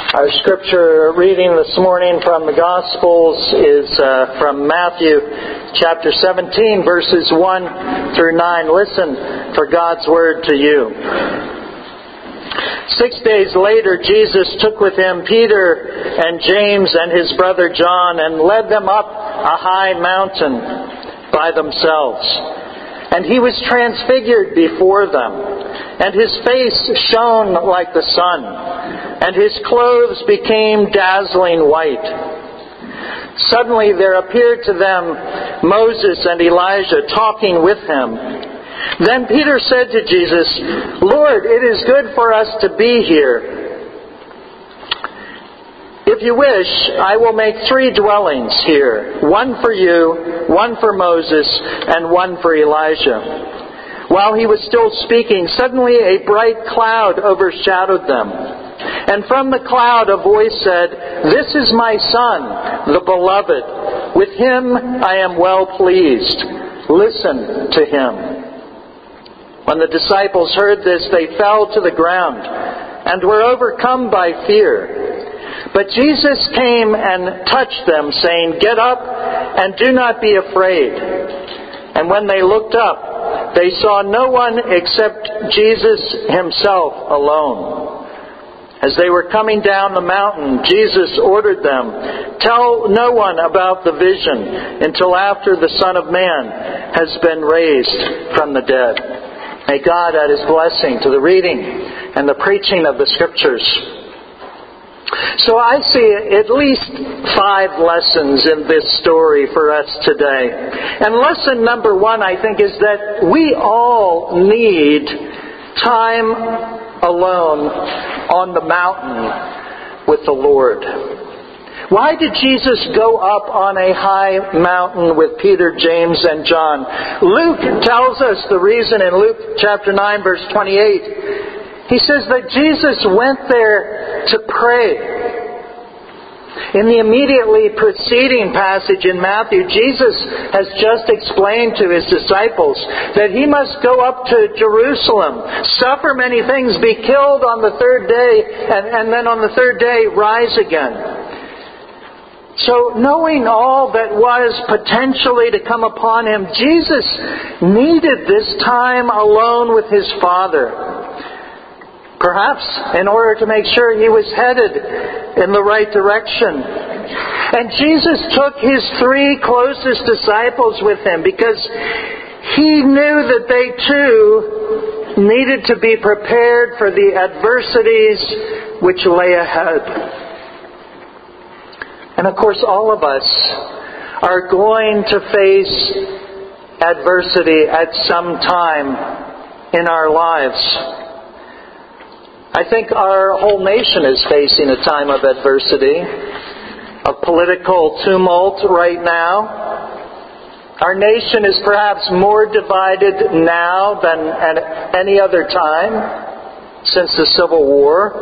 Our scripture reading this morning from the Gospels is from Matthew chapter 17, verses 1 through 9. Listen for God's word to you. 6 days later, Jesus took with him Peter and James and his brother John and led them up a high mountain by themselves. And he was transfigured before them, and his face shone like the sun, and his clothes became dazzling white. Suddenly there appeared to them Moses and Elijah talking with him. Then Peter said to Jesus, "Lord, it is good for us to be here. If you wish, I will make 3 dwellings here, one for you, one for Moses, and one for Elijah." While he was still speaking, suddenly a bright cloud overshadowed them. And from the cloud a voice said, "This is my Son, the Beloved. With him I am well pleased. Listen to him." When the disciples heard this, they fell to the ground and were overcome by fear. But Jesus came and touched them, saying, "Get up and do not be afraid." And when they looked up, they saw no one except Jesus himself alone. As they were coming down the mountain, Jesus ordered them, "Tell no one about the vision until after the Son of Man has been raised from the dead." May God add His blessing to the reading and the preaching of the Scriptures. So I see at least 5 lessons in this story for us today. And lesson number 1, I think, is that we all need time alone on the mountain with the Lord. Why did Jesus go up on a high mountain with Peter, James, and John? Luke tells us the reason in Luke chapter 9, verse 28. He says that Jesus went there to pray. In the immediately preceding passage in Matthew, Jesus has just explained to His disciples that He must go up to Jerusalem, suffer many things, be killed on the 3rd day, and then on the 3rd day rise again. So knowing all that was potentially to come upon Him, Jesus needed this time alone with His Father. Perhaps in order to make sure He was headed in the right direction. And Jesus took His 3 closest disciples with Him because He knew that they too needed to be prepared for the adversities which lay ahead. And of course, all of us are going to face adversity at some time in our lives. I think our whole nation is facing a time of adversity, of political tumult right now. Our nation is perhaps more divided now than at any other time since the Civil War.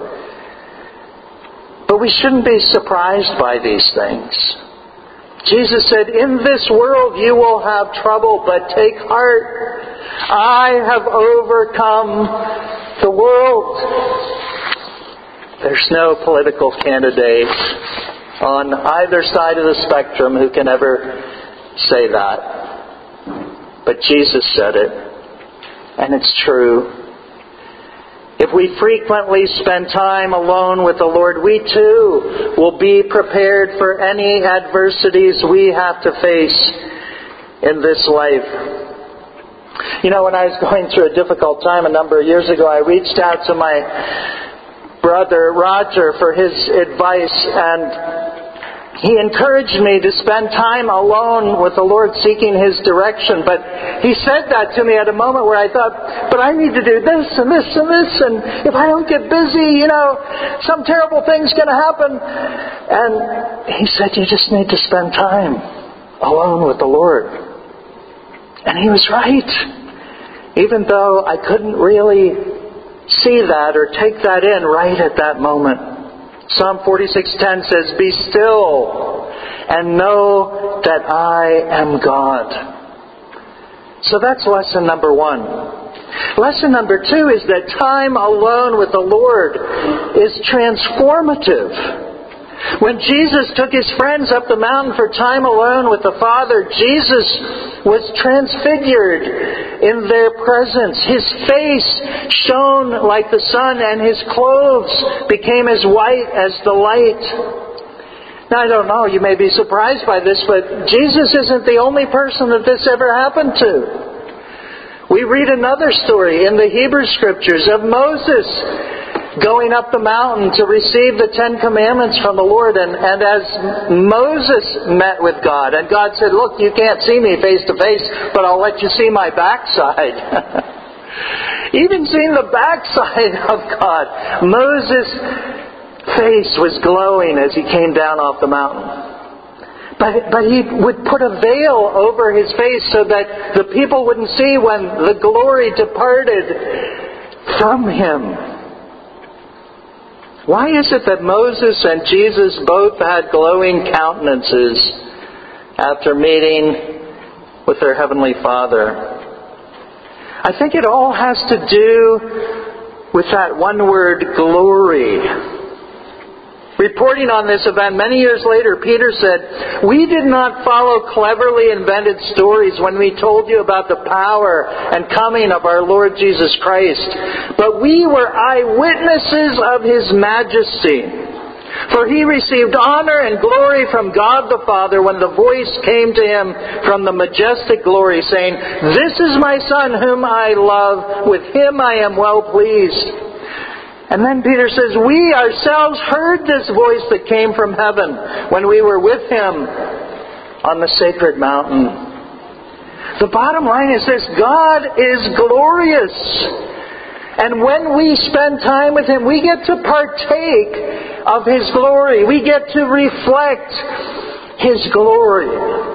But we shouldn't be surprised by these things. Jesus said, "In this world you will have trouble, but take heart. I have overcome the world." There's no political candidate on either side of the spectrum who can ever say that. But Jesus said it, and it's true. If we frequently spend time alone with the Lord, we too will be prepared for any adversities we have to face in this life. You know, when I was going through a difficult time a number of years ago, I reached out to my brother Roger for his advice, and he encouraged me to spend time alone with the Lord seeking His direction. But he said that to me at a moment where I thought, but I need to do this and this and this, and if I don't get busy, some terrible thing's going to happen. And he said, you just need to spend time alone with the Lord. And he was right. Even though I couldn't really see that or take that in right at that moment. Psalm 46:10 says, "Be still and know that I am God." So that's lesson number 1. Lesson number 2 is that time alone with the Lord is transformative. When Jesus took his friends up the mountain for time alone with the Father, Jesus was transfigured in their presence. His face shone like the sun, and his clothes became as white as the light. Now, I don't know, you may be surprised by this, but Jesus isn't the only person that this ever happened to. We read another story in the Hebrew Scriptures of Moses going up the mountain to receive the 10 Commandments from the Lord. And as Moses met with God, and God said, look, you can't see me face to face, but I'll let you see my backside. Even seeing the backside of God, Moses' face was glowing as he came down off the mountain. But he would put a veil over his face so that the people wouldn't see when the glory departed from him. Why is it that Moses and Jesus both had glowing countenances after meeting with their Heavenly Father? I think it all has to do with that one word, glory. Reporting on this event many years later, Peter said, "We did not follow cleverly invented stories when we told you about the power and coming of our Lord Jesus Christ, but we were eyewitnesses of His majesty. For He received honor and glory from God the Father when the voice came to Him from the majestic glory, saying, 'This is my Son whom I love, with Him I am well pleased.' And then Peter says, 'We ourselves heard this voice that came from heaven when we were with Him on the sacred mountain.'" The bottom line is this: God is glorious. And when we spend time with Him, we get to partake of His glory. We get to reflect His glory.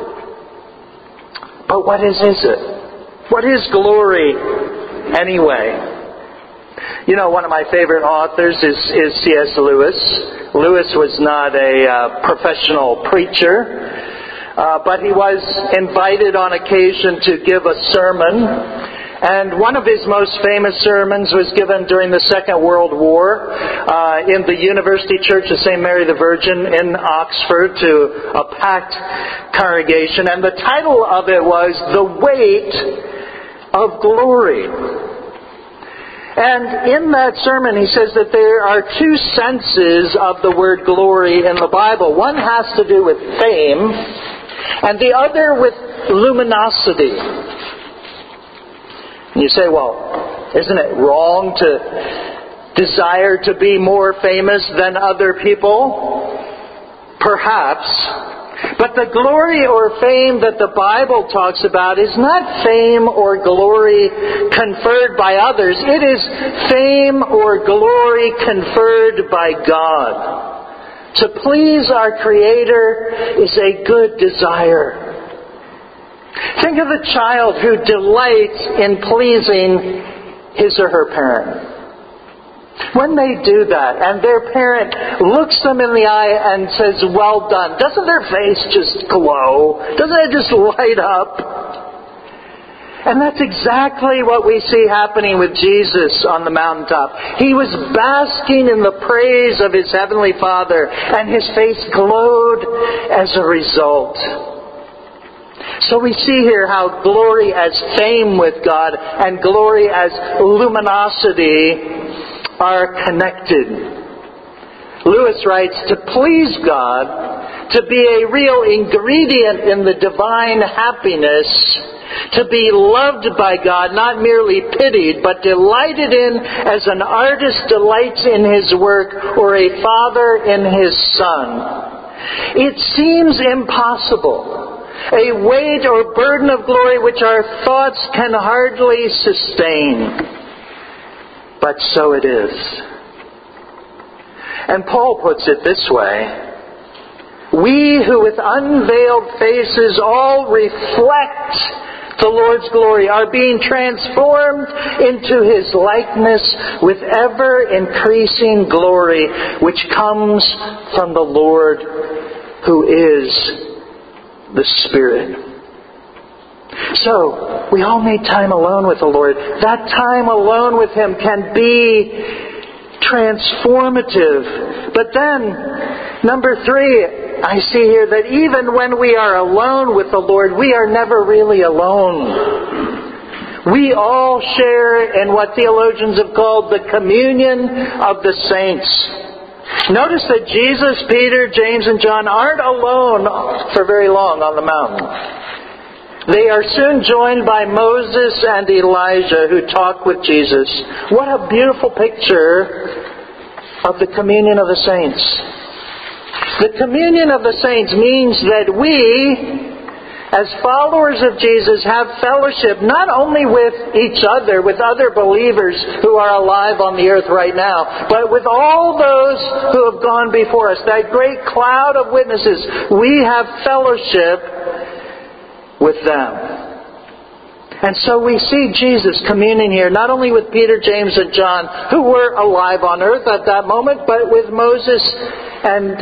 But what is it? What is glory anyway? You know, one of my favorite authors is C.S. Lewis. Lewis was not a professional preacher, but he was invited on occasion to give a sermon. And one of his most famous sermons was given during the Second World War in the University Church of St. Mary the Virgin in Oxford to a packed congregation. And the title of it was "The Weight of Glory." And in that sermon he says that there are two senses of the word glory in the Bible. One has to do with fame, and the other with luminosity. And you say, well, isn't it wrong to desire to be more famous than other people? Perhaps. But the glory or fame that the Bible talks about is not fame or glory conferred by others. It is fame or glory conferred by God. To please our Creator is a good desire. Think of a child who delights in pleasing his or her parent. When they do that and their parent looks them in the eye and says, "Well done," doesn't their face just glow? Doesn't it just light up? And that's exactly what we see happening with Jesus on the mountaintop. He was basking in the praise of His Heavenly Father, and His face glowed as a result. So we see here how glory as fame with God and glory as luminosity are connected. Lewis writes, to please God, to be a real ingredient in the divine happiness, to be loved by God, not merely pitied, but delighted in as an artist delights in his work or a father in his son. It seems impossible. A weight or burden of glory which our thoughts can hardly sustain. But so it is. And Paul puts it this way: we who with unveiled faces all reflect the Lord's glory are being transformed into His likeness with ever increasing glory, which comes from the Lord who is the Spirit. So, we all need time alone with the Lord. That time alone with Him can be transformative. But then, number 3, I see here that even when we are alone with the Lord, we are never really alone. We all share in what theologians have called the communion of the saints. Notice that Jesus, Peter, James, and John aren't alone for very long on the mountain. They are soon joined by Moses and Elijah, who talk with Jesus. What a beautiful picture of the communion of the saints. The communion of the saints means that we, as followers of Jesus, have fellowship not only with each other, with other believers who are alive on the earth right now, but with all those who have gone before us. That great cloud of witnesses, we have fellowship with them. And so we see Jesus communing here, not only with Peter, James, and John, who were alive on earth at that moment, but with Moses and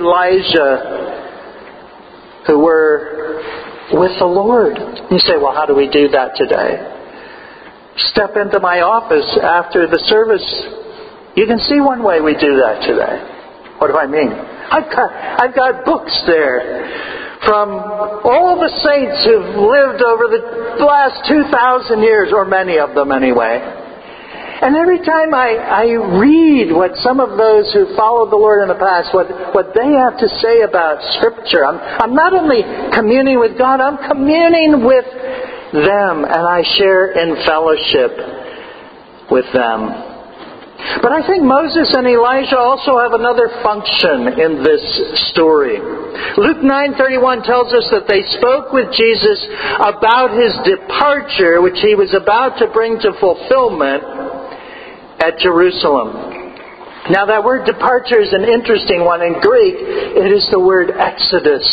Elijah, who were with the Lord. You say, well, how do we do that today? Step into my office after the service. You can see one way we do that today. What do I mean? I've got books there from all the saints who've lived over the last 2,000 years, or many of them anyway. And every time I read what some of those who followed the Lord in the past, what they have to say about Scripture, I'm not only communing with God, I'm communing with them, and I share in fellowship with them. But I think Moses and Elijah also have another function in this story. Luke 9:31 tells us that they spoke with Jesus about His departure, which He was about to bring to fulfillment at Jerusalem. Now that word departure is an interesting one. In Greek, it is the word exodus.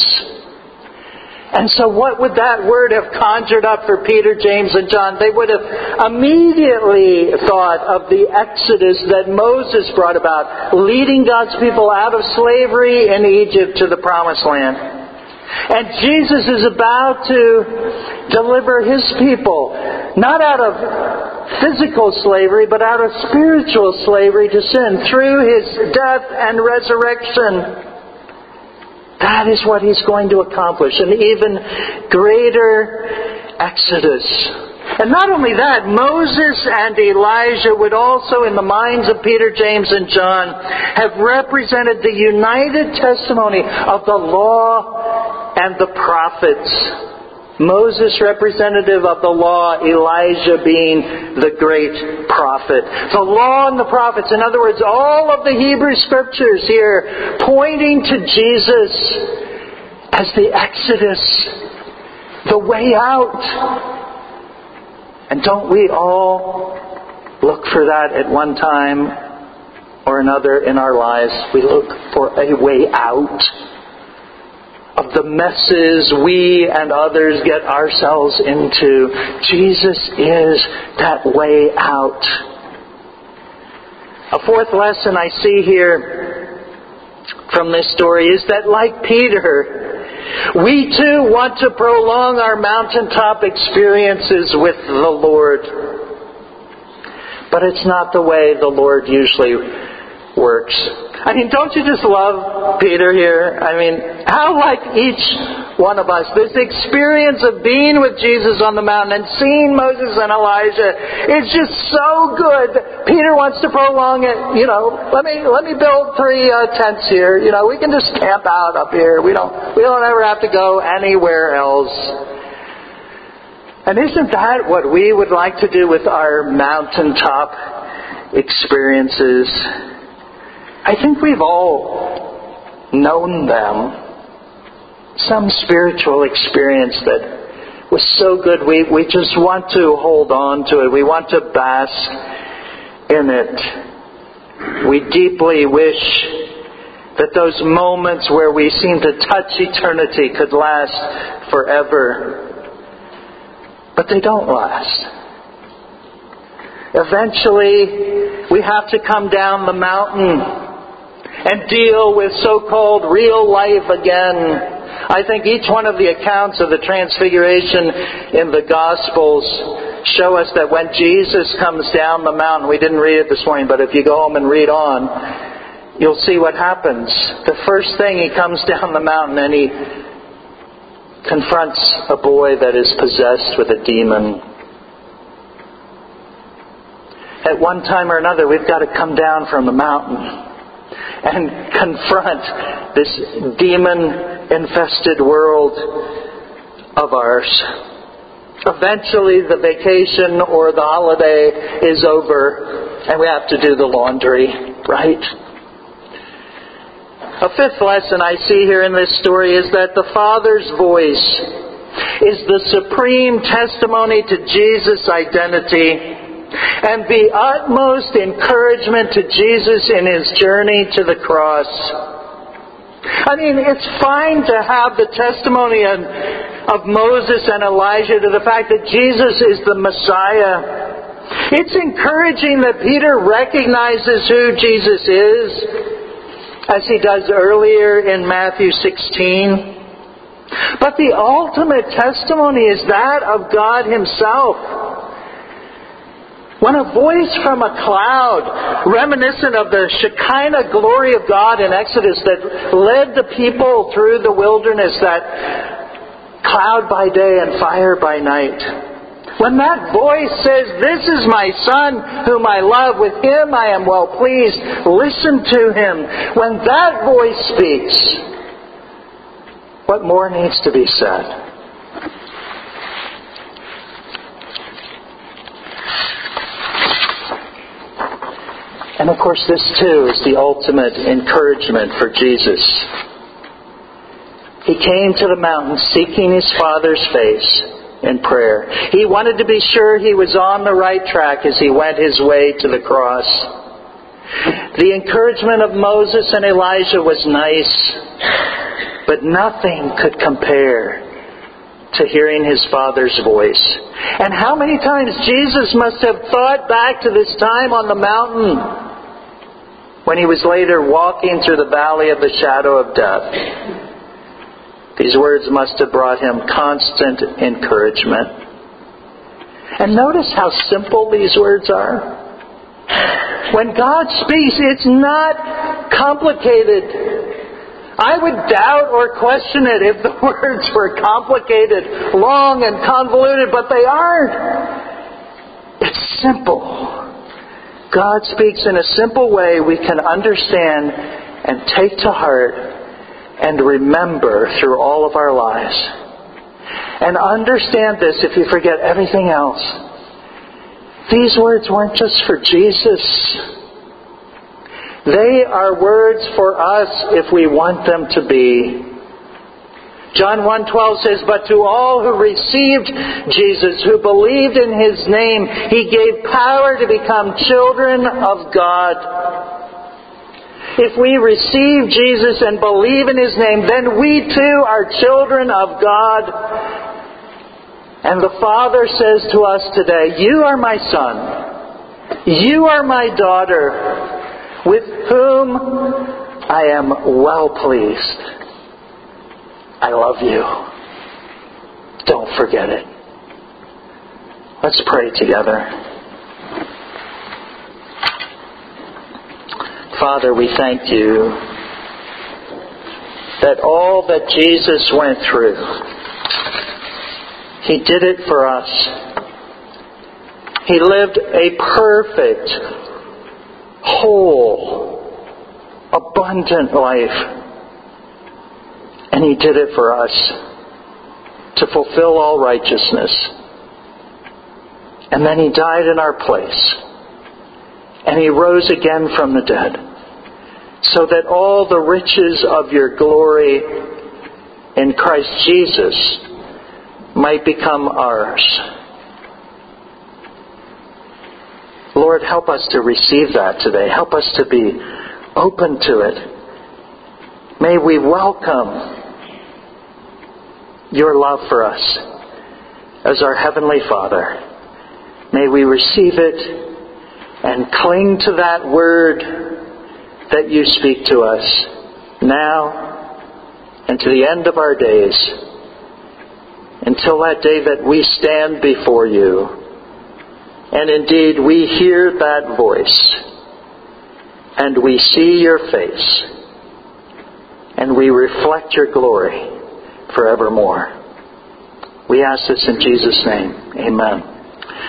And so what would that word have conjured up for Peter, James, and John? They would have immediately thought of the exodus that Moses brought about, leading God's people out of slavery in Egypt to the Promised Land. And Jesus is about to deliver His people, not out of physical slavery, but out of spiritual slavery to sin, through His death and resurrection. That is what He's going to accomplish, an even greater exodus. And not only that, Moses and Elijah would also, in the minds of Peter, James, and John, have represented the united testimony of the law and the prophets. Moses, representative of the law, Elijah being the great prophet. The law and the prophets, in other words, all of the Hebrew Scriptures here pointing to Jesus as the Exodus, the way out. And don't we all look for that at one time or another in our lives? We look for a way out of the messes we and others get ourselves into. Jesus is that way out. A fourth lesson I see here from this story is that, like Peter, we too want to prolong our mountaintop experiences with the Lord. But it's not the way the Lord usually works. I mean, don't you just love Peter here? I mean, how like each one of us, this experience of being with Jesus on the mountain and seeing Moses and Elijah, it's just so good. Peter wants to prolong it. Let me build 3 tents here. We can just camp out up here. We don't ever have to go anywhere else. And isn't that what we would like to do with our mountaintop experiences? I think we've all known them. Some spiritual experience that was so good we just want to hold on to it. We want to bask in it. We deeply wish that those moments where we seem to touch eternity could last forever. But they don't last. Eventually, we have to come down the mountain and deal with so-called real life again. I think each one of the accounts of the Transfiguration in the Gospels show us that when Jesus comes down the mountain, we didn't read it this morning, but if you go home and read on, you'll see what happens. The first thing, he comes down the mountain and he confronts a boy that is possessed with a demon. At one time or another, we've got to come down from the mountain and confront this demon-infested world of ours. Eventually, the vacation or the holiday is over and we have to do the laundry, right? A fifth lesson I see here in this story is that the Father's voice is the supreme testimony to Jesus' identity and the utmost encouragement to Jesus in His journey to the cross. I mean, it's fine to have the testimony of Moses and Elijah to the fact that Jesus is the Messiah. It's encouraging that Peter recognizes who Jesus is, as he does earlier in Matthew 16. But the ultimate testimony is that of God Himself. When a voice from a cloud, reminiscent of the Shekinah glory of God in Exodus that led the people through the wilderness, that cloud by day and fire by night. When that voice says, "This is my Son whom I love, with Him I am well pleased, listen to Him." When that voice speaks, what more needs to be said? And of course, this too is the ultimate encouragement for Jesus. He came to the mountain seeking His Father's face in prayer. He wanted to be sure He was on the right track as He went His way to the cross. The encouragement of Moses and Elijah was nice, but nothing could compare to hearing His Father's voice. And how many times Jesus must have thought back to this time on the mountain when He was later walking through the valley of the shadow of death. These words must have brought Him constant encouragement. And notice how simple these words are. When God speaks, it's not complicated. I would doubt or question it if the words were complicated, long and convoluted, but they aren't. It's simple. God speaks in a simple way we can understand and take to heart and remember through all of our lives. And understand this if you forget everything else. These words weren't just for Jesus. They are words for us if we want them to be. John 1:12 says, "But to all who received Jesus, who believed in His name, He gave power to become children of God." If we receive Jesus and believe in His name, then we too are children of God. And the Father says to us today, "You are my Son. You are my daughter, with whom I am well pleased. I love you. Don't forget it." Let's pray together. Father, we thank You that all that Jesus went through, He did it for us. He lived a perfect, whole, abundant life. And He did it for us to fulfill all righteousness. And then He died in our place. And He rose again from the dead, so that all the riches of Your glory in Christ Jesus might become ours. Lord, help us to receive that today. Help us to be open to it. May we welcome Your love for us as our Heavenly Father. May we receive it and cling to that word that You speak to us now and to the end of our days, until that day that we stand before you. And indeed, we hear that voice, and we see your face, and we reflect your glory forevermore. We ask this in Jesus' name. Amen.